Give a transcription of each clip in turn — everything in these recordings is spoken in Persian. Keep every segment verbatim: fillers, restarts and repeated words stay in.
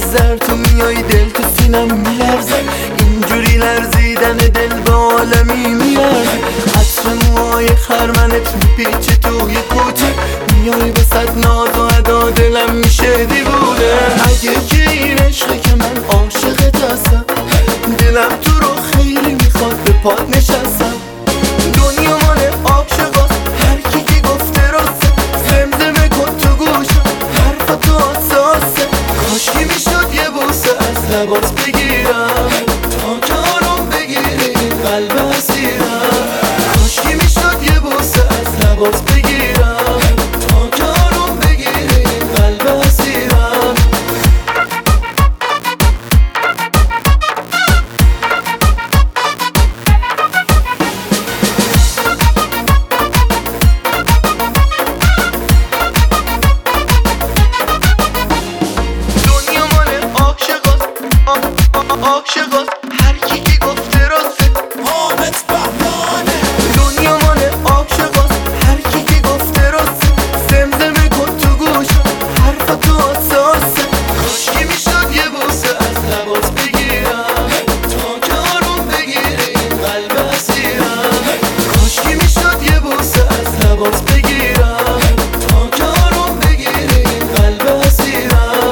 زر تو میای دل تو سینم میلرزه، اینجوری لرزیدن دل به عالمی میارزه. عطر موهای خرمنت میپیچه توی کوچه، میای وسط ناز و ادا دلم میشه دیوونه. اگه که این عشقه که من عاشقت هستم، دلم تو رو خیلی میخواد به پات نشستم. دنیا مال عاشقاست، هر کی که گفته راسته، زمزمه کن تو گوشم حرف تو حساسه. کاشکی میشد یه بوسه از لباس بگیرم تا که آروم بگیری این قلب اسیرم. کاشکی میشد یه بوسه از لباس بگیرم تا که آروم بگیری این قلب اسیرم. عاشقاست، هر کی که گفته راسته، حامد بهمانه. دنیا مال عاشقاست، هر کی که گفته راسته، زمزمه کن تو گوشم حرف تو حساسه. کاشکی میشد یه بوسه از لباس بگیرم تا که آروم بگیری این قلب اسیرم. کاشکی میشد یه بوسه از لباس بگیرم تا که آروم بگیری این قلب اسیرم.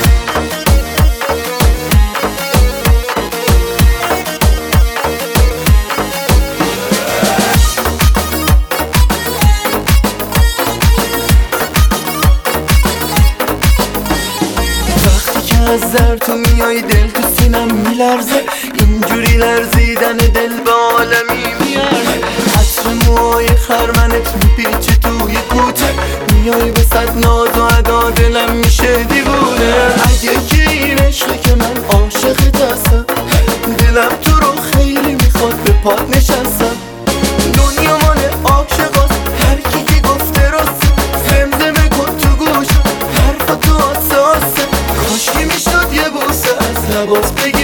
از زر تو میای دل تو سینم میلرزه، اینجوری لرزیدن دل به عالمی میارزه. عطر موهای خرمنت میپیچه توی کوچه، میای وسط ناز و ادا دلم میشه دیوونه. اگه که این عشقه که من عاشقت هستم، دلم تو رو خیلی میخواد به پات نشستم. دنیا مال عاشقاست، هر کی که گفته راسته، زمزمه کن تو گوشم حرف تو حساسه. کاشکی میشد یه بوسه از لباس بگیرم